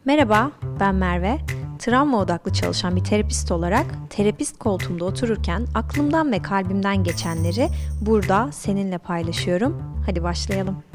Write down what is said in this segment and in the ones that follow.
Merhaba, ben Merve. Travma odaklı çalışan bir terapist olarak terapist koltuğumda otururken aklımdan ve kalbimden geçenleri burada seninle paylaşıyorum. Hadi başlayalım.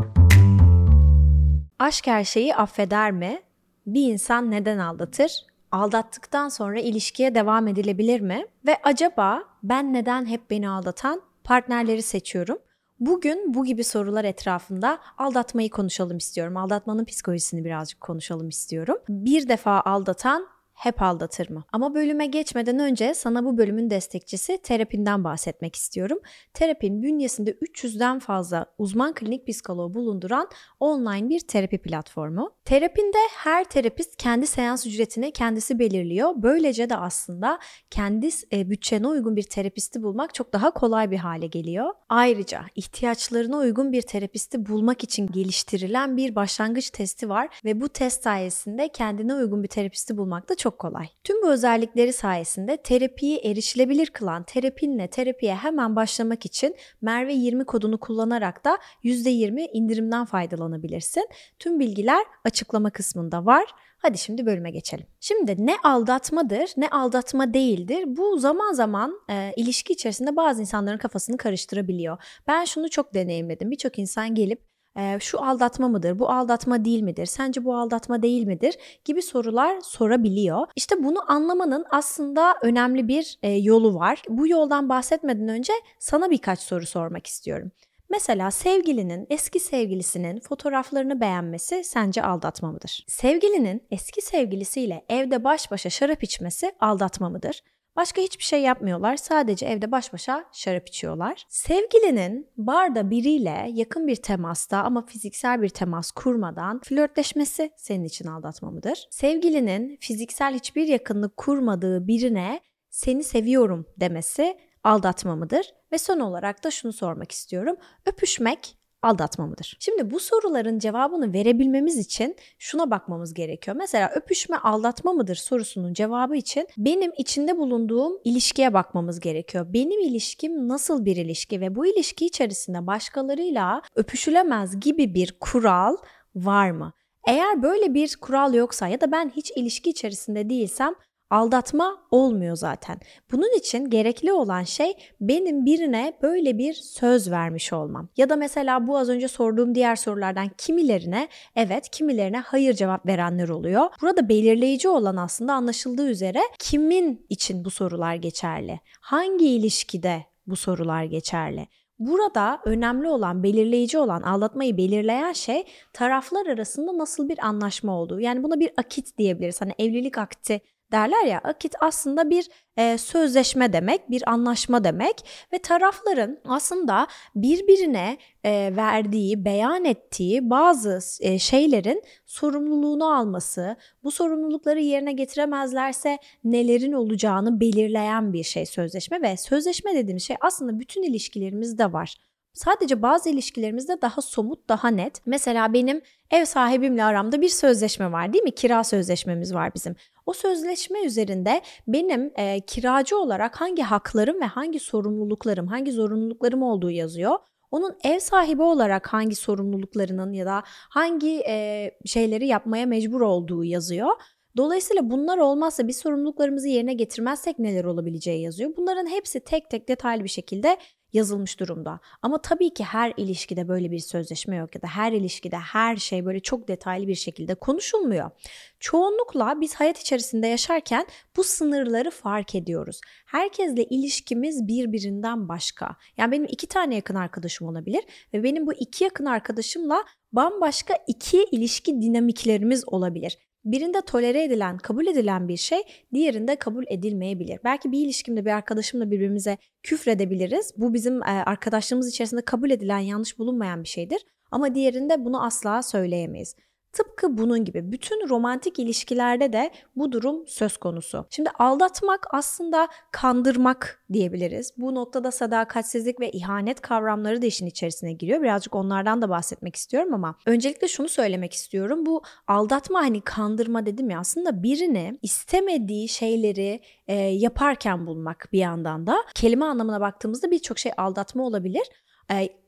Aşk her şeyi affeder mi? Bir insan neden aldatır? Aldattıktan sonra ilişkiye devam edilebilir mi? Ve acaba ben neden hep beni aldatan partnerleri seçiyorum? Bugün bu gibi sorular etrafında aldatmayı konuşalım istiyorum. Aldatmanın psikolojisini birazcık konuşalım istiyorum. Bir defa aldatan hep aldatır mı? Ama bölüme geçmeden önce sana bu bölümün destekçisi Terapin'den bahsetmek istiyorum. Terapin bünyesinde 300'den fazla uzman klinik psikoloğu bulunduran online bir terapi platformu. Terapin'de her terapist kendi seans ücretini kendisi belirliyor. Böylece de aslında kendi bütçene uygun bir terapisti bulmak çok daha kolay bir hale geliyor. Ayrıca ihtiyaçlarına uygun bir terapisti bulmak için geliştirilen bir başlangıç testi var ve bu test sayesinde kendine uygun bir terapisti bulmak da çok kolay. Tüm bu özellikleri sayesinde terapiyi erişilebilir kılan Terapin'le terapiye hemen başlamak için Merve 20 kodunu kullanarak da %20 indirimden faydalanabilirsin. Tüm bilgiler açıklama kısmında var. Hadi şimdi bölüme geçelim. Şimdi ne aldatmadır, ne aldatma değildir. Bu zaman zaman ilişki içerisinde bazı insanların kafasını karıştırabiliyor. Ben şunu çok deneyimledim. Birçok insan gelip şu aldatma mıdır, bu aldatma değil midir, sence bu aldatma değil midir gibi sorular sorabiliyor. İşte bunu anlamanın aslında önemli bir yolu var. Bu yoldan bahsetmeden önce sana birkaç soru sormak istiyorum. Mesela sevgilinin eski sevgilisinin fotoğraflarını beğenmesi sence aldatma mıdır? Sevgilinin eski sevgilisiyle evde baş başa şarap içmesi aldatma mıdır? Başka hiçbir şey yapmıyorlar. Sadece evde baş başa şarap içiyorlar. Sevgilinin barda biriyle yakın bir temasta ama fiziksel bir temas kurmadan flörtleşmesi senin için aldatma mıdır? Sevgilinin fiziksel hiçbir yakınlık kurmadığı birine seni seviyorum demesi aldatma mıdır? Ve son olarak da şunu sormak istiyorum. Öpüşmek aldatma mıdır? Şimdi bu soruların cevabını verebilmemiz için şuna bakmamız gerekiyor. Mesela öpüşme aldatma mıdır sorusunun cevabı için benim içinde bulunduğum ilişkiye bakmamız gerekiyor. Benim ilişkim nasıl bir ilişki ve bu ilişki içerisinde başkalarıyla öpüşülemez gibi bir kural var mı? Eğer böyle bir kural yoksa ya da ben hiç ilişki içerisinde değilsem aldatma olmuyor zaten. Bunun için gerekli olan şey benim birine böyle bir söz vermiş olmam. Ya da mesela bu az önce sorduğum diğer sorulardan kimilerine evet, kimilerine hayır cevap verenler oluyor. Burada belirleyici olan aslında anlaşıldığı üzere kimin için bu sorular geçerli? Hangi ilişkide bu sorular geçerli? Burada önemli olan, belirleyici olan, aldatmayı belirleyen şey taraflar arasında nasıl bir anlaşma olduğu. Yani buna bir akit diyebiliriz. Hani evlilik akti derler ya, akit aslında bir sözleşme demek, bir anlaşma demek ve tarafların aslında birbirine verdiği, beyan ettiği bazı şeylerin sorumluluğunu alması, bu sorumlulukları yerine getiremezlerse nelerin olacağını belirleyen bir şey sözleşme ve sözleşme dediğimiz şey aslında bütün ilişkilerimizde var. Sadece bazı ilişkilerimizde daha somut, daha net. Mesela benim ev sahibimle aramda bir sözleşme var, değil mi? Kira sözleşmemiz var bizim. O sözleşme üzerinde benim kiracı olarak hangi haklarım ve hangi sorumluluklarım, hangi zorunluluklarım olduğu yazıyor. Onun ev sahibi olarak hangi sorumluluklarının ya da hangi şeyleri yapmaya mecbur olduğu yazıyor. Dolayısıyla bunlar olmazsa, biz sorumluluklarımızı yerine getirmezsek neler olabileceği yazıyor. Bunların hepsi tek tek detaylı bir şekilde yazılmış durumda. Ama tabii ki her ilişkide böyle bir sözleşme yok ya da her ilişkide her şey böyle çok detaylı bir şekilde konuşulmuyor. Çoğunlukla biz hayat içerisinde yaşarken bu sınırları fark ediyoruz. Herkesle ilişkimiz birbirinden başka. Yani benim 2 tane yakın arkadaşım olabilir ve benim bu 2 yakın arkadaşımla bambaşka 2 ilişki dinamiklerimiz olabilir. Birinde tolere edilen, kabul edilen bir şey, diğerinde kabul edilmeyebilir. Belki bir ilişkimde bir arkadaşımla birbirimize küfredebiliriz. Bu bizim arkadaşlığımız içerisinde kabul edilen, yanlış bulunmayan bir şeydir. Ama diğerinde bunu asla söyleyemeyiz. Tıpkı bunun gibi bütün romantik ilişkilerde de bu durum söz konusu. Şimdi aldatmak aslında kandırmak diyebiliriz. Bu noktada sadakatsizlik ve ihanet kavramları da işin içerisine giriyor. Birazcık onlardan da bahsetmek istiyorum ama öncelikle şunu söylemek istiyorum. Bu aldatma, hani kandırma dedim ya, aslında birini istemediği şeyleri yaparken bulmak bir yandan da. Kelime anlamına baktığımızda birçok şey aldatma olabilir.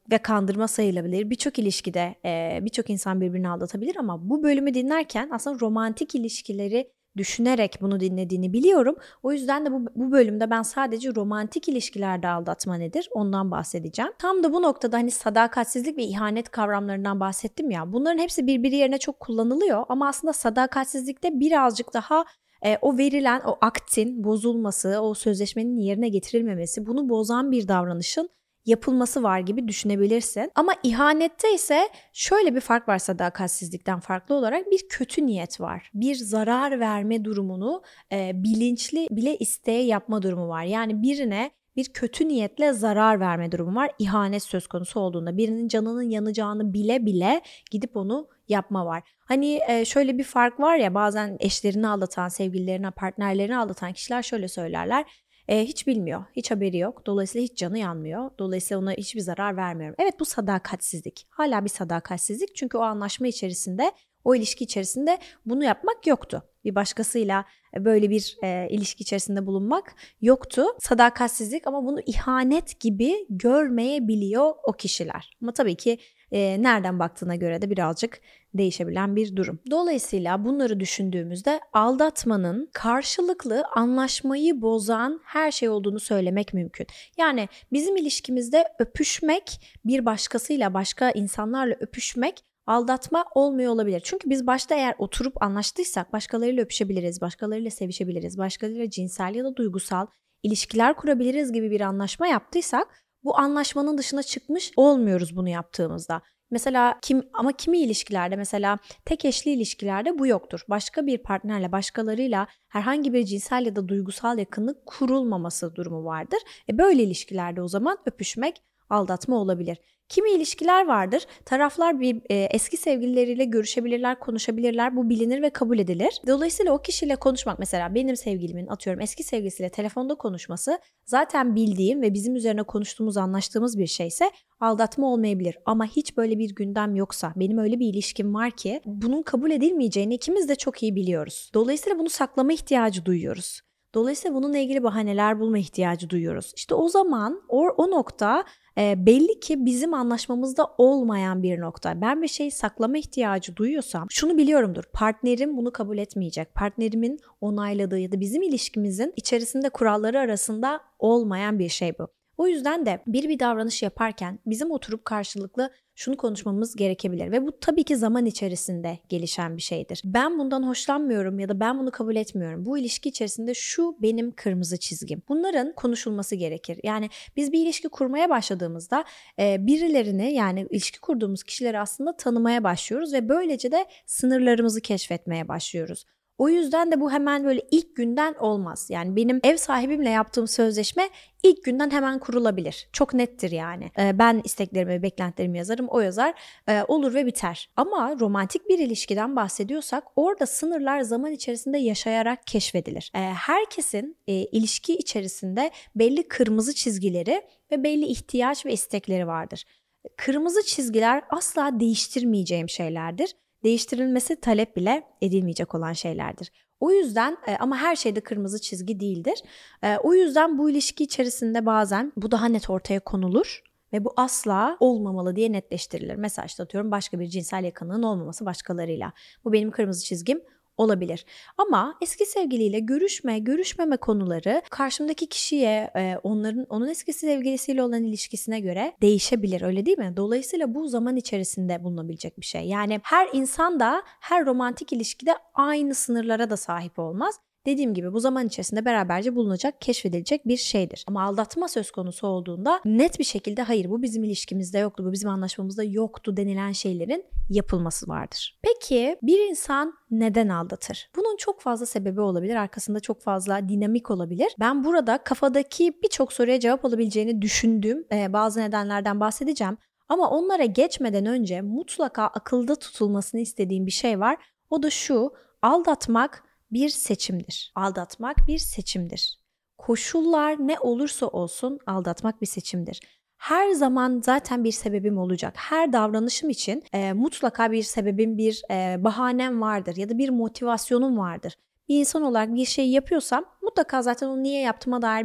ve kandırma sayılabilir. Birçok ilişkide birçok insan birbirini aldatabilir ama bu bölümü dinlerken aslında romantik ilişkileri düşünerek bunu dinlediğini biliyorum. O yüzden de bu bölümde ben sadece romantik ilişkilerde aldatma nedir ondan bahsedeceğim. Tam da bu noktada hani sadakatsizlik ve ihanet kavramlarından bahsettim ya. Bunların hepsi birbiri yerine çok kullanılıyor ama aslında sadakatsizlikte birazcık daha o verilen o aktin bozulması, o sözleşmenin yerine getirilmemesi, bunu bozan bir davranışın yapılması var gibi düşünebilirsin. Ama ihanette ise şöyle bir fark var sadakatsizlikten farklı olarak bir kötü niyet var. Bir zarar verme durumunu bilinçli bile isteye yapma durumu var. Yani birine bir kötü niyetle zarar verme durumu var. İhanet söz konusu olduğunda birinin canının yanacağını bile bile gidip onu yapma var. Hani şöyle bir fark var ya, bazen eşlerini aldatan, sevgililerini, partnerlerini aldatan kişiler şöyle söylerler. Hiç bilmiyor, hiç haberi yok. Dolayısıyla hiç canı yanmıyor. Dolayısıyla ona hiçbir zarar vermiyorum. Evet, bu sadakatsizlik. Hala bir sadakatsizlik çünkü o anlaşma içerisinde, o ilişki içerisinde bunu yapmak yoktu. Bir başkasıyla böyle bir ilişki içerisinde bulunmak yoktu. Sadakatsizlik ama bunu ihanet gibi görmeyebiliyor o kişiler. Ama tabii ki nereden baktığına göre de birazcık değişebilen bir durum. Dolayısıyla bunları düşündüğümüzde aldatmanın karşılıklı anlaşmayı bozan her şey olduğunu söylemek mümkün. Yani bizim ilişkimizde öpüşmek, bir başkasıyla, başka insanlarla öpüşmek aldatma olmuyor olabilir. Çünkü biz başta eğer oturup anlaştıysak başkalarıyla öpüşebiliriz, başkalarıyla sevişebiliriz, başkalarıyla cinsel ya da duygusal ilişkiler kurabiliriz gibi bir anlaşma yaptıysak bu anlaşmanın dışına çıkmış olmuyoruz bunu yaptığımızda. Mesela kimi ilişkilerde, mesela tek eşli ilişkilerde bu yoktur. Başka bir partnerle, başkalarıyla herhangi bir cinsel ya da duygusal yakınlık kurulmaması durumu vardır. Böyle ilişkilerde o zaman öpüşmek aldatma olabilir. Kimi ilişkiler vardır. Taraflar eski sevgilileriyle görüşebilirler, konuşabilirler. Bu bilinir ve kabul edilir. Dolayısıyla o kişiyle konuşmak, mesela benim sevgilimin atıyorum eski sevgilisiyle telefonda konuşması zaten bildiğim ve bizim üzerine konuştuğumuz, anlaştığımız bir şeyse aldatma olmayabilir. Ama hiç böyle bir gündem yoksa, benim öyle bir ilişkim var ki bunun kabul edilmeyeceğini ikimiz de çok iyi biliyoruz. Dolayısıyla bunu saklama ihtiyacı duyuyoruz. Dolayısıyla bununla ilgili bahaneler bulma ihtiyacı duyuyoruz. İşte o zaman o nokta belli ki bizim anlaşmamızda olmayan bir nokta. Ben bir şeyi saklama ihtiyacı duyuyorsam şunu biliyorumdur. Partnerim bunu kabul etmeyecek. Partnerimin onayladığı ya da bizim ilişkimizin içerisinde kuralları arasında olmayan bir şey bu. O yüzden de bir davranış yaparken bizim oturup karşılıklı şunu konuşmamız gerekebilir ve bu tabii ki zaman içerisinde gelişen bir şeydir. Ben bundan hoşlanmıyorum ya da ben bunu kabul etmiyorum. Bu ilişki içerisinde şu benim kırmızı çizgim. Bunların konuşulması gerekir. Yani biz bir ilişki kurmaya başladığımızda birilerini, yani ilişki kurduğumuz kişileri aslında tanımaya başlıyoruz ve böylece de sınırlarımızı keşfetmeye başlıyoruz. O yüzden de bu hemen böyle ilk günden olmaz. Yani benim ev sahibimle yaptığım sözleşme ilk günden hemen kurulabilir. Çok nettir yani. Ben isteklerimi ve beklentilerimi yazarım, o yazar. Olur ve biter. Ama romantik bir ilişkiden bahsediyorsak orada sınırlar zaman içerisinde yaşayarak keşfedilir. Herkesin ilişki içerisinde belli kırmızı çizgileri ve belli ihtiyaç ve istekleri vardır. Kırmızı çizgiler asla değiştirmeyeceğim şeylerdir. Değiştirilmesi talep bile edilmeyecek olan şeylerdir. O yüzden ama her şeyde kırmızı çizgi değildir. O yüzden bu ilişki içerisinde bazen bu daha net ortaya konulur ve bu asla olmamalı diye netleştirilir. Mesela işte atıyorum başka bir cinsel yakınlığın olmaması başkalarıyla. Bu benim kırmızı çizgim olabilir. Ama eski sevgiliyle görüşmeme konuları karşımdaki kişiye, onun eski sevgilisiyle olan ilişkisine göre değişebilir, öyle değil mi? Dolayısıyla bu zaman içerisinde bulunabilecek bir şey. Yani her insan da her romantik ilişkide aynı sınırlara da sahip olmaz. Dediğim gibi bu zaman içerisinde beraberce bulunacak, keşfedilecek bir şeydir. Ama aldatma söz konusu olduğunda net bir şekilde hayır, bu bizim ilişkimizde yoktu, bu bizim anlaşmamızda yoktu denilen şeylerin yapılması vardır. Peki bir insan neden aldatır? Bunun çok fazla sebebi olabilir, arkasında çok fazla dinamik olabilir. Ben burada kafadaki birçok soruya cevap alabileceğini düşündüğüm bazı nedenlerden bahsedeceğim. Ama onlara geçmeden önce mutlaka akılda tutulmasını istediğim bir şey var. O da şu: aldatmak bir seçimdir. Aldatmak bir seçimdir. Koşullar ne olursa olsun aldatmak bir seçimdir. Her zaman zaten bir sebebim olacak. Her davranışım için mutlaka bir sebebim, bir bahanem vardır ya da bir motivasyonum vardır. Bir insan olarak bir şey yapıyorsam mutlaka zaten onu niye yaptığıma dair bir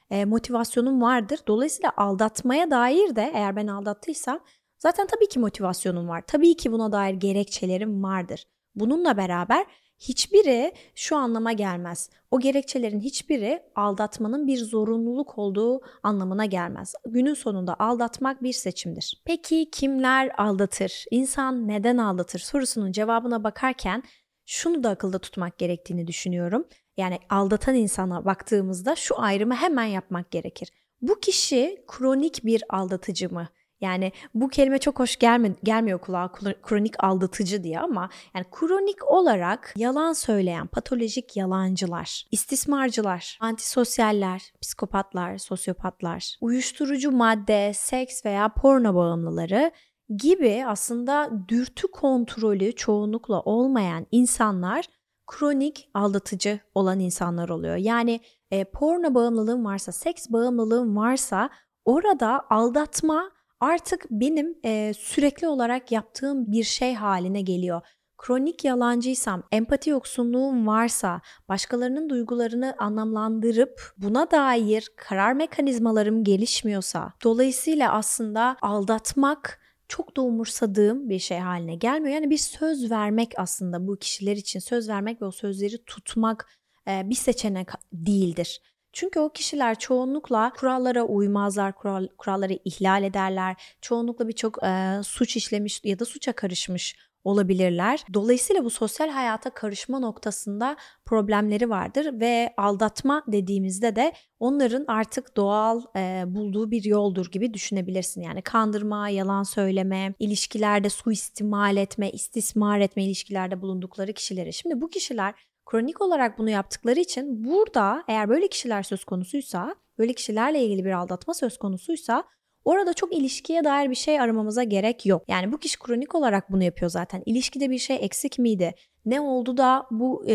motivasyonum vardır. Dolayısıyla aldatmaya dair de eğer ben aldattıysam zaten tabii ki motivasyonum var. Tabii ki buna dair gerekçelerim vardır. Bununla beraber hiçbiri şu anlama gelmez. O gerekçelerin hiçbiri aldatmanın bir zorunluluk olduğu anlamına gelmez. Günün sonunda aldatmak bir seçimdir. Peki kimler aldatır? İnsan neden aldatır sorusunun cevabına bakarken şunu da akılda tutmak gerektiğini düşünüyorum. Yani aldatan insana baktığımızda şu ayrımı hemen yapmak gerekir. Bu kişi kronik bir aldatıcı mı? Yani bu kelime çok hoş gelmiyor kulağa, kronik aldatıcı diye, ama yani kronik olarak yalan söyleyen patolojik yalancılar, istismarcılar, antisosyaller, psikopatlar, sosyopatlar, uyuşturucu madde, seks veya porno bağımlıları gibi aslında dürtü kontrolü çoğunlukla olmayan insanlar kronik aldatıcı olan insanlar oluyor. Yani porno bağımlılığım varsa, seks bağımlılığım varsa orada aldatma artık benim sürekli olarak yaptığım bir şey haline geliyor. Kronik yalancıysam, empati yoksunluğum varsa, başkalarının duygularını anlamlandırıp buna dair karar mekanizmalarım gelişmiyorsa, dolayısıyla aslında aldatmak çok da umursadığım bir şey haline gelmiyor. Yani bir söz vermek, aslında bu kişiler için söz vermek ve o sözleri tutmak bir seçenek değildir. Çünkü o kişiler çoğunlukla kurallara uymazlar, kuralları ihlal ederler. Çoğunlukla birçok suç işlemiş ya da suça karışmış olabilirler. Dolayısıyla bu sosyal hayata karışma noktasında problemleri vardır ve aldatma dediğimizde de onların artık doğal bulduğu bir yoldur gibi düşünebilirsin. Yani kandırma, yalan söyleme, ilişkilerde suistimal etme, istismar etme, ilişkilerde bulundukları kişileri. Şimdi bu kişiler kronik olarak bunu yaptıkları için burada eğer böyle kişiler söz konusuysa, böyle kişilerle ilgili bir aldatma söz konusuysa orada çok ilişkiye dair bir şey aramamıza gerek yok. Yani bu kişi kronik olarak bunu yapıyor zaten. İlişkide bir şey eksik miydi? Ne oldu da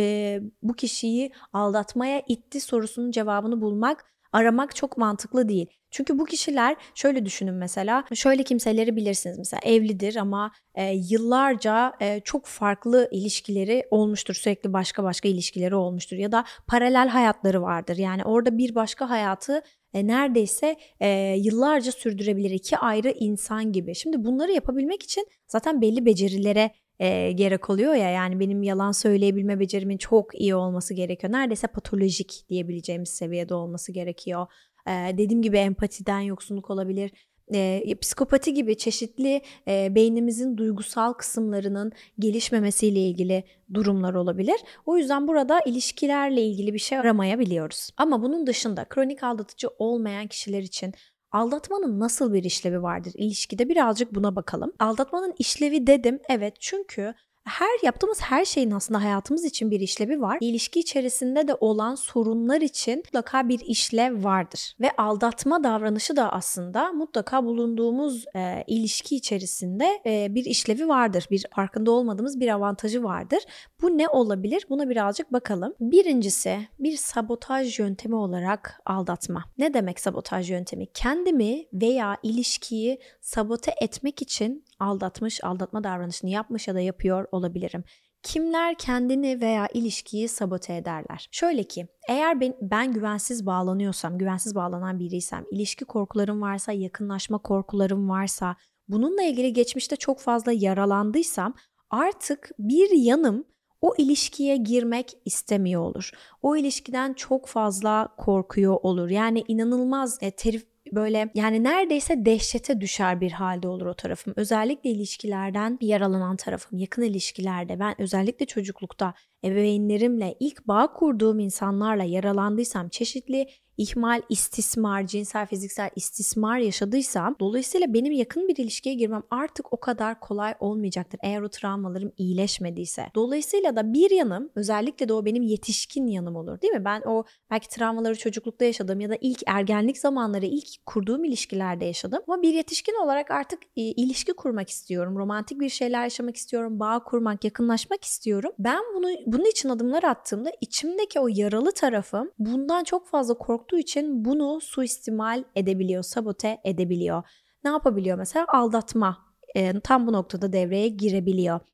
bu kişiyi aldatmaya itti sorusunun cevabını aramak çok mantıklı değil. Çünkü bu kişiler, şöyle düşünün mesela, şöyle kimseleri bilirsiniz, mesela evlidir ama yıllarca çok farklı ilişkileri olmuştur, sürekli başka ilişkileri olmuştur ya da paralel hayatları vardır. Yani orada bir başka hayatı neredeyse yıllarca sürdürebilir, iki ayrı insan gibi. Şimdi bunları yapabilmek için zaten belli becerilere gerek oluyor ya, yani benim yalan söyleyebilme becerimin çok iyi olması gerekiyor. Neredeyse patolojik diyebileceğimiz seviyede olması gerekiyor. Dediğim gibi empatiden yoksunluk olabilir. Psikopati gibi çeşitli beynimizin duygusal kısımlarının gelişmemesiyle ilgili durumlar olabilir. O yüzden burada ilişkilerle ilgili bir şey aramayabiliyoruz. Ama bunun dışında kronik aldatıcı olmayan kişiler için aldatmanın nasıl bir işlevi vardır ilişkide, birazcık buna bakalım. Aldatmanın işlevi dedim, evet, çünkü yaptığımız her şeyin aslında hayatımız için bir işlevi var. İlişki içerisinde de olan sorunlar için mutlaka bir işlev vardır. Ve aldatma davranışı da aslında mutlaka bulunduğumuz ilişki içerisinde bir işlevi vardır. Bir farkında olmadığımız bir avantajı vardır. Bu ne olabilir? Buna birazcık bakalım. Birincisi, bir sabotaj yöntemi olarak aldatma. Ne demek sabotaj yöntemi? Kendimi veya ilişkiyi sabote etmek için aldatma davranışını yapmış ya da yapıyor olabilirim. Kimler kendini veya ilişkiyi sabote ederler? Şöyle ki, eğer ben güvensiz bağlanıyorsam, güvensiz bağlanan biriysem, ilişki korkularım varsa, yakınlaşma korkularım varsa, bununla ilgili geçmişte çok fazla yaralandıysam, artık bir yanım o ilişkiye girmek istemiyor olur. O ilişkiden çok fazla korkuyor olur. Yani inanılmaz böyle, yani neredeyse dehşete düşer bir halde olur o tarafım. Özellikle ilişkilerden yaralanan tarafım, yakın ilişkilerde, ben özellikle çocuklukta ebeveynlerimle, ilk bağ kurduğum insanlarla yaralandıysam, çeşitli ihmal, istismar, cinsel, fiziksel istismar yaşadıysam, dolayısıyla benim yakın bir ilişkiye girmem artık o kadar kolay olmayacaktır eğer o travmalarım iyileşmediyse. Dolayısıyla da bir yanım, özellikle de o benim yetişkin yanım olur, değil mi? Ben o belki travmaları çocuklukta yaşadım ya da ilk ergenlik zamanları, ilk kurduğum ilişkilerde yaşadım. Ama bir yetişkin olarak artık ilişki kurmak istiyorum, romantik bir şeyler yaşamak istiyorum, bağ kurmak, yakınlaşmak istiyorum. Ben bunun için adımlar attığımda içimdeki o yaralı tarafım bundan çok fazla korktuğu için bunu suistimal edebiliyor, sabote edebiliyor. Ne yapabiliyor mesela? Aldatma tam bu noktada devreye girebiliyor.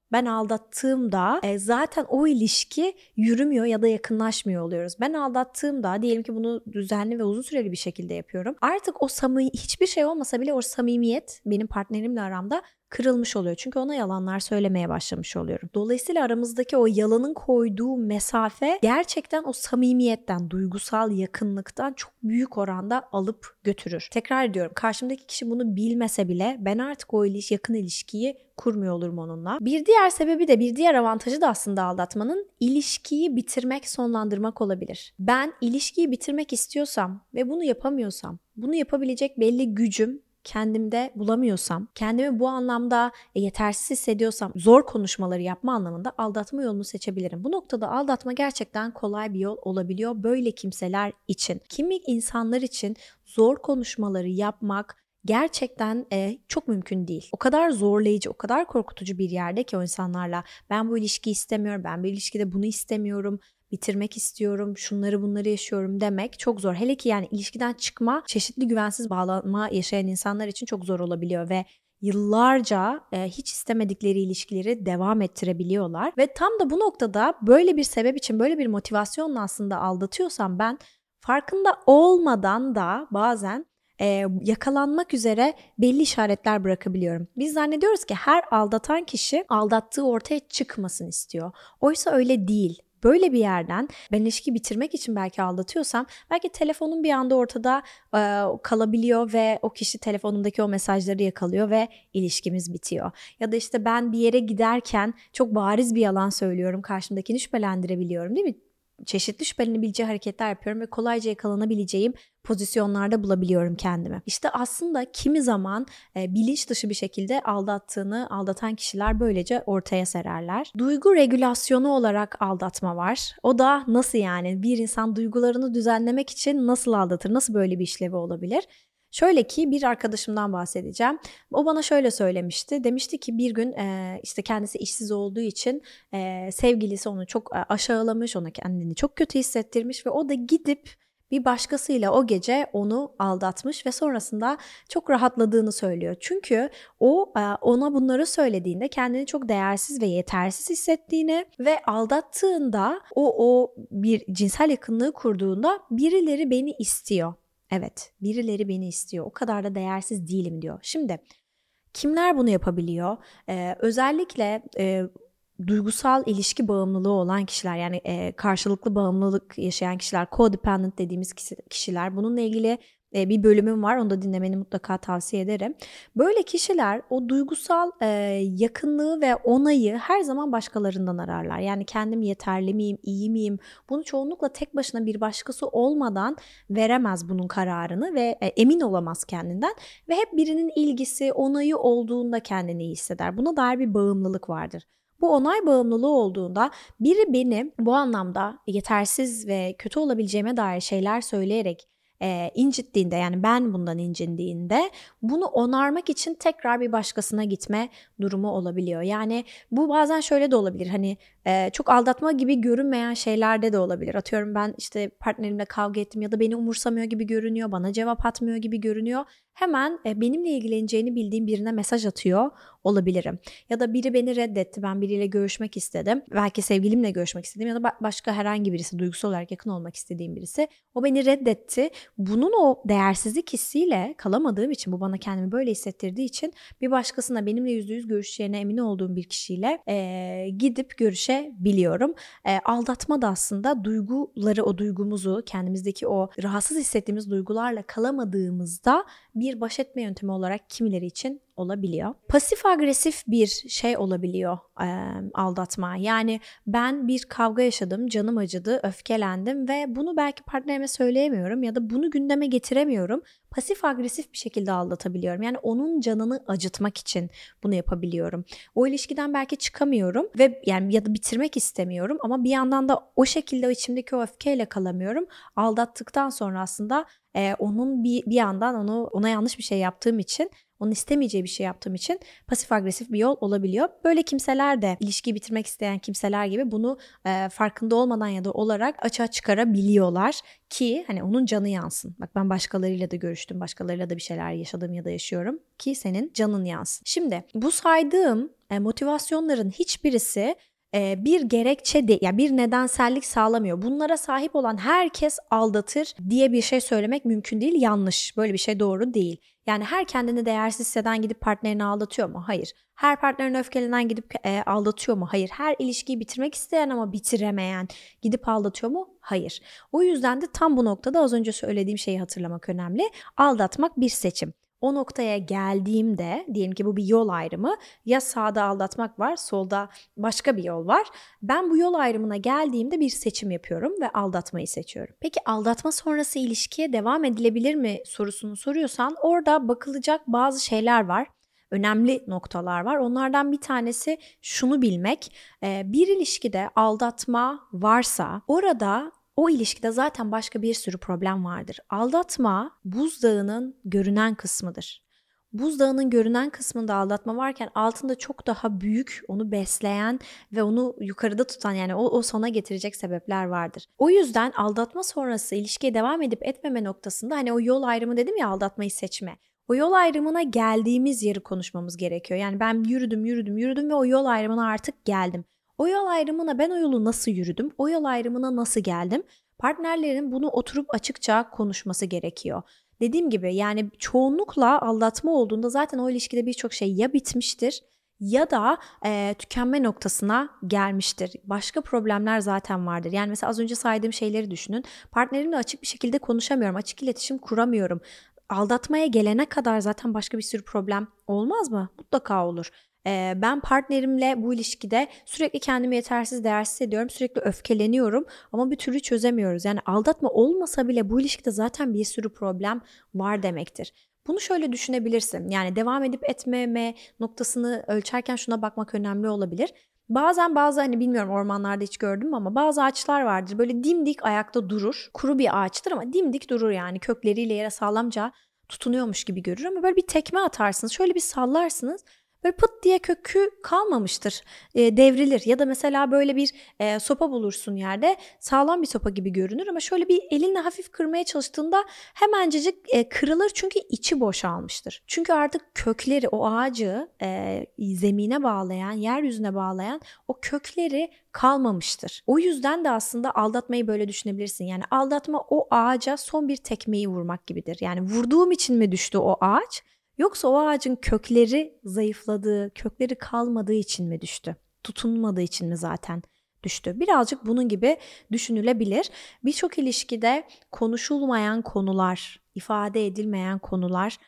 Ben aldattığımda zaten o ilişki yürümüyor ya da yakınlaşmıyor oluyoruz. Ben aldattığımda diyelim ki bunu düzenli ve uzun süreli bir şekilde yapıyorum. Artık o hiçbir şey olmasa bile o samimiyet benim partnerimle aramda kırılmış oluyor. Çünkü ona yalanlar söylemeye başlamış oluyorum. Dolayısıyla aramızdaki o yalanın koyduğu mesafe gerçekten o samimiyetten, duygusal yakınlıktan çok büyük oranda alıp götürür. Tekrar ediyorum, karşımdaki kişi bunu bilmese bile ben artık o yakın ilişkiyi kurmuyor olurum onunla. Bir diğer sebebi de, bir diğer avantajı da aslında aldatmanın ilişkiyi bitirmek, sonlandırmak olabilir. Ben ilişkiyi bitirmek istiyorsam ve bunu yapamıyorsam, bunu yapabilecek belli gücüm kendimde bulamıyorsam, kendimi bu anlamda yetersiz hissediyorsam, zor konuşmaları yapma anlamında aldatma yolunu seçebilirim. Bu noktada aldatma gerçekten kolay bir yol olabiliyor böyle kimseler için. Kimi insanlar için zor konuşmaları yapmak gerçekten çok mümkün değil. O kadar zorlayıcı, o kadar korkutucu bir yerde ki o insanlarla ben bu ilişkiyi istemiyorum, ben bu ilişkide bunu istemiyorum, bitirmek istiyorum, şunları bunları yaşıyorum demek çok zor. Hele ki yani ilişkiden çıkma, çeşitli güvensiz bağlanma yaşayan insanlar için çok zor olabiliyor ve yıllarca hiç istemedikleri ilişkileri devam ettirebiliyorlar. Ve tam da bu noktada böyle bir sebep için, böyle bir motivasyonla aslında aldatıyorsam ben farkında olmadan da bazen yakalanmak üzere belli işaretler bırakabiliyorum. Biz zannediyoruz ki her aldatan kişi aldattığı ortaya çıkmasın istiyor. Oysa öyle değil. Böyle bir yerden ben ilişki bitirmek için belki aldatıyorsam belki telefonum bir anda ortada kalabiliyor ve o kişi telefonumdaki o mesajları yakalıyor ve ilişkimiz bitiyor. Ya da işte ben bir yere giderken çok bariz bir yalan söylüyorum, karşımdakini şüphelendirebiliyorum, değil mi? Çeşitli şüphelenebileceği hareketler yapıyorum ve kolayca yakalanabileceğim pozisyonlarda bulabiliyorum kendimi. İşte aslında kimi zaman bilinç dışı bir şekilde aldatan kişiler böylece ortaya sererler. Duygu regülasyonu olarak aldatma var. O da nasıl yani? Bir insan duygularını düzenlemek için nasıl aldatır? Nasıl böyle bir işlevi olabilir? Şöyle ki bir arkadaşımdan bahsedeceğim. O bana şöyle söylemişti. Demişti ki bir gün işte kendisi işsiz olduğu için sevgilisi onu çok aşağılamış, ona kendini çok kötü hissettirmiş ve o da gidip bir başkasıyla o gece onu aldatmış ve sonrasında çok rahatladığını söylüyor. Çünkü o ona bunları söylediğinde kendini çok değersiz ve yetersiz hissettiğini ve aldattığında o bir cinsel yakınlığı kurduğunda birileri beni istiyor. Evet, birileri beni istiyor. O kadar da değersiz değilim diyor. Şimdi kimler bunu yapabiliyor? Özellikle duygusal ilişki bağımlılığı olan kişiler, yani karşılıklı bağımlılık yaşayan kişiler, codependent dediğimiz kişiler. Bununla ilgili bir bölümüm var, onu da dinlemeni mutlaka tavsiye ederim. Böyle kişiler o duygusal yakınlığı ve onayı her zaman başkalarından ararlar. Yani kendim yeterli miyim, iyi miyim? Bunu çoğunlukla tek başına bir başkası olmadan veremez bunun kararını ve emin olamaz kendinden. Ve hep birinin ilgisi, onayı olduğunda kendini iyi hisseder. Buna dair bir bağımlılık vardır. Bu onay bağımlılığı olduğunda biri beni bu anlamda yetersiz ve kötü olabileceğime dair şeyler söyleyerek incittiğinde, yani ben bundan incindiğinde bunu onarmak için tekrar bir başkasına gitme durumu olabiliyor. Yani bu bazen şöyle de olabilir, hani çok aldatma gibi görünmeyen şeylerde de olabilir. Atıyorum ben işte partnerimle kavga ettim ya da beni umursamıyor gibi görünüyor, bana cevap atmıyor gibi görünüyor. Hemen benimle ilgileneceğini bildiğim birine mesaj atıyor olabilirim. Ya da biri beni reddetti, ben biriyle görüşmek istedim. Belki sevgilimle görüşmek istedim ya da başka herhangi birisi, duygusal olarak yakın olmak istediğim birisi. O beni reddetti. Bunun o değersizlik hissiyle kalamadığım için, bu bana kendimi böyle hissettirdiği için bir başkasına, benimle %100 görüşeceğine emin olduğum bir kişiyle gidip görüşebiliyorum. Aldatma da aslında duyguları, o duygumuzu, kendimizdeki o rahatsız hissettiğimiz duygularla kalamadığımızda bir baş etme yöntemi olarak kimileri için olabiliyor. Pasif agresif bir şey olabiliyor aldatma. Yani ben bir kavga yaşadım, canım acıdı, öfkelendim ve bunu belki partnerime söyleyemiyorum ya da bunu gündeme getiremiyorum. Pasif agresif bir şekilde aldatabiliyorum. Yani onun canını acıtmak için bunu yapabiliyorum. O ilişkiden belki çıkamıyorum ve yani ya da bitirmek istemiyorum ama bir yandan da o şekilde içimdeki o öfkeyle kalamıyorum. Aldattıktan sonra aslında onun bir yandan ona yanlış bir şey yaptığım için onun istemeyeceği bir şey yaptığım için pasif agresif bir yol olabiliyor. Böyle kimseler de ilişkiyi bitirmek isteyen kimseler gibi bunu farkında olmadan ya da olarak açığa çıkarabiliyorlar ki hani onun canı yansın. Bak ben başkalarıyla da görüştüm, başkalarıyla da bir şeyler yaşadım ya da yaşıyorum ki senin canın yansın. Şimdi bu saydığım motivasyonların hiçbirisi bir gerekçe de, yani bir nedensellik sağlamıyor. Bunlara sahip olan herkes aldatır diye bir şey söylemek mümkün değil, yanlış. Böyle bir şey doğru değil. Yani her kendini değersiz hisseden gidip partnerini aldatıyor mu? Hayır. Her partnerin öfkelenen gidip aldatıyor mu? Hayır. Her ilişkiyi bitirmek isteyen ama bitiremeyen gidip aldatıyor mu? Hayır. O yüzden de tam bu noktada az önce söylediğim şeyi hatırlamak önemli. Aldatmak bir seçim. O noktaya geldiğimde diyelim ki bu bir yol ayrımı, ya sağda aldatmak var, solda başka bir yol var. Ben bu yol ayrımına geldiğimde bir seçim yapıyorum ve aldatmayı seçiyorum. Peki aldatma sonrası ilişkiye devam edilebilir mi sorusunu soruyorsan orada bakılacak bazı şeyler var. Önemli noktalar var. Onlardan bir tanesi şunu bilmek. Bir ilişkide aldatma varsa orada o ilişkide zaten başka bir sürü problem vardır. Aldatma buzdağının görünen kısmıdır. Buzdağının görünen kısmında aldatma varken altında çok daha büyük, onu besleyen ve onu yukarıda tutan, yani o sona getirecek sebepler vardır. O yüzden aldatma sonrası ilişkiye devam edip etmeme noktasında hani o yol ayrımı dedim ya, aldatmayı seçme. O yol ayrımına geldiğimiz yeri konuşmamız gerekiyor. Yani ben yürüdüm ve o yol ayrımına artık geldim. O yol ayrımına ben o yolu nasıl yürüdüm? O yol ayrımına nasıl geldim? Partnerlerin bunu oturup açıkça konuşması gerekiyor. Dediğim gibi yani çoğunlukla aldatma olduğunda zaten o ilişkide birçok şey ya bitmiştir ya da tükenme noktasına gelmiştir. Başka problemler zaten vardır. Yani mesela az önce saydığım şeyleri düşünün. Partnerimle açık bir şekilde konuşamıyorum, açık iletişim kuramıyorum. Aldatmaya gelene kadar zaten başka bir sürü problem olmaz mı? Mutlaka olur. Ben partnerimle bu ilişkide sürekli kendimi yetersiz, değersiz hissediyorum. Sürekli öfkeleniyorum ama bir türlü çözemiyoruz. Yani aldatma olmasa bile bu ilişkide zaten bir sürü problem var demektir. Bunu şöyle düşünebilirsin. Yani devam edip etmeme noktasını ölçerken şuna bakmak önemli olabilir. Bazen bazı hani bilmiyorum ormanlarda hiç gördüm mü ama bazı ağaçlar vardır. Böyle dimdik ayakta durur. Kuru bir ağaçtır ama dimdik durur, yani kökleriyle yere sağlamca tutunuyormuş gibi görür ama böyle bir tekme atarsınız, şöyle bir sallarsınız. Böyle pıt diye kökü kalmamıştır, devrilir ya da mesela böyle bir sopa bulursun yerde, sağlam bir sopa gibi görünür ama şöyle bir elinle hafif kırmaya çalıştığında hemencecik kırılır çünkü içi boşalmıştır. Çünkü artık kökleri o ağacı zemine bağlayan, yeryüzüne bağlayan o kökleri kalmamıştır. O yüzden de aslında aldatmayı böyle düşünebilirsin. Yani aldatma o ağaca son bir tekmeyi vurmak gibidir. Yani vurduğum için mi düştü o ağaç? Yoksa o ağacın kökleri zayıfladığı, kökleri kalmadığı için mi düştü? Tutunmadığı için mi zaten düştü? Birazcık bunun gibi düşünülebilir. Birçok ilişkide konuşulmayan konular, ifade edilmeyen konular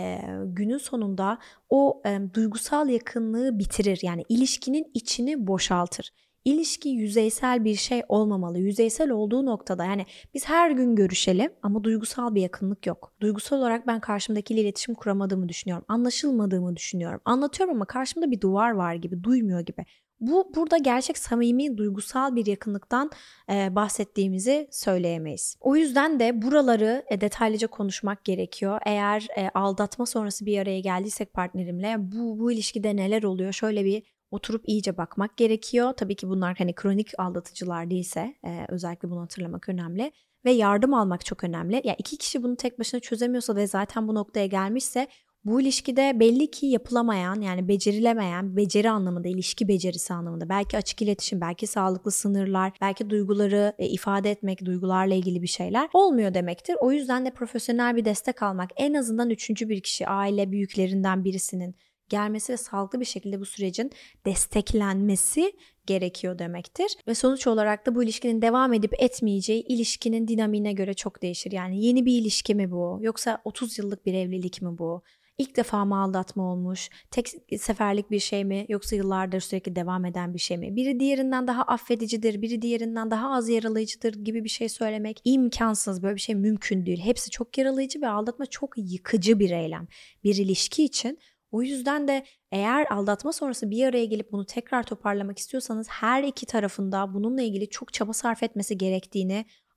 günün sonunda o duygusal yakınlığı bitirir. Yani ilişkinin içini boşaltır. İlişki yüzeysel bir şey olmamalı. Yüzeysel olduğu noktada yani biz her gün görüşelim ama duygusal bir yakınlık yok. Duygusal olarak ben karşımdakiyle iletişim kuramadığımı düşünüyorum. Anlaşılmadığımı düşünüyorum. Anlatıyorum ama karşımda bir duvar var gibi, duymuyor gibi. Burada gerçek samimi duygusal bir yakınlıktan bahsettiğimizi söyleyemeyiz. O yüzden de buraları detaylıca konuşmak gerekiyor. Eğer aldatma sonrası bir araya geldiysek partnerimle bu ilişkide neler oluyor? Şöyle bir oturup iyice bakmak gerekiyor. Tabii ki bunlar hani kronik aldatıcılar değilse özellikle bunu hatırlamak önemli. Ve yardım almak çok önemli. Ya iki kişi bunu tek başına çözemiyorsa ve zaten bu noktaya gelmişse bu ilişkide belli ki yapılamayan, yani becerilemeyen, beceri anlamında, ilişki becerisi anlamında, belki açık iletişim, belki sağlıklı sınırlar, belki duyguları ifade etmek, duygularla ilgili bir şeyler olmuyor demektir. O yüzden de profesyonel bir destek almak, en azından üçüncü bir kişi, aile büyüklerinden birisinin gelmesi ve sağlıklı bir şekilde bu sürecin desteklenmesi gerekiyor demektir. Ve sonuç olarak da bu ilişkinin devam edip etmeyeceği ilişkinin dinamiğine göre çok değişir. Yani yeni bir ilişki mi bu? Yoksa 30 yıllık bir evlilik mi bu? İlk defa mı aldatma olmuş? Tek seferlik bir şey mi? Yoksa yıllardır sürekli devam eden bir şey mi? Biri diğerinden daha affedicidir, biri diğerinden daha az yaralayıcıdır gibi bir şey söylemek imkansız. Böyle bir şey mümkün değil. Hepsi çok yaralayıcı ve aldatma çok yıkıcı bir eylem bir ilişki için. O yüzden de eğer aldatma sonrası bir araya gelip bunu tekrar toparlamak istiyorsanız her iki tarafında bununla ilgili çok çaba sarf etmesi gerektiğini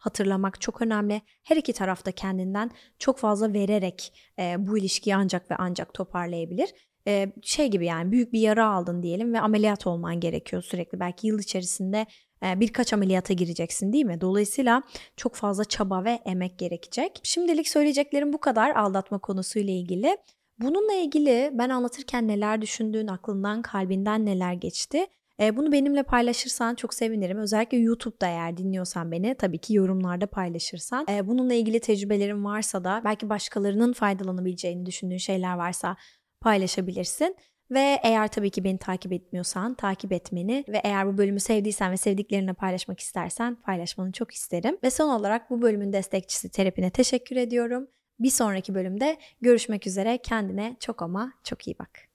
hatırlamak çok önemli. Her iki tarafta kendinden çok fazla vererek bu ilişkiyi ancak ve ancak toparlayabilir. Şey gibi, yani büyük bir yara aldın diyelim ve ameliyat olman gerekiyor sürekli. Belki yıl içerisinde birkaç ameliyata gireceksin, değil mi? Dolayısıyla çok fazla çaba ve emek gerekecek. Şimdilik söyleyeceklerim bu kadar aldatma konusuyla ilgili. Bununla ilgili ben anlatırken neler düşündüğün, aklından, kalbinden neler geçti? Bunu benimle paylaşırsan çok sevinirim. Özellikle YouTube'da eğer dinliyorsan beni, tabii ki yorumlarda paylaşırsan. Bununla ilgili tecrübelerin varsa da, belki başkalarının faydalanabileceğini düşündüğün şeyler varsa paylaşabilirsin. Ve eğer tabii ki beni takip etmiyorsan takip etmeni ve eğer bu bölümü sevdiysen ve sevdiklerinle paylaşmak istersen paylaşmanı çok isterim. Ve son olarak bu bölümün destekçisi Terapine teşekkür ediyorum. Bir sonraki bölümde görüşmek üzere. Kendine çok ama çok iyi bak.